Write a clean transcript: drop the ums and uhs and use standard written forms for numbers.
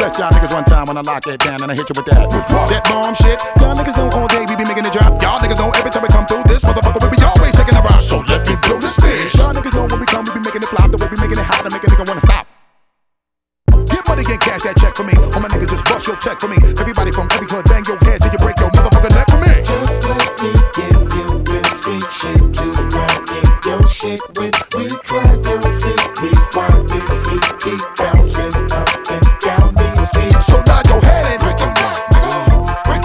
test y'all niggas one time when I lock it down and I hit you with that. That bomb shit. Y'all niggas know all day we be making it drop. Y'all niggas know every time we come through this motherfucker we be always taking a rock. So let me blow this bitch. Y'all niggas know when we come we be making it flop. The way we making it hot to make a nigga wanna stop. Get money and cash that check for me. All my niggas just bust your check for me. Everybody from every club bang your head till you break your motherfucking neck for me. Just let me give you real street shit to run in your shit with. We clap your seat, we want this heat keep bouncing up and down these streets.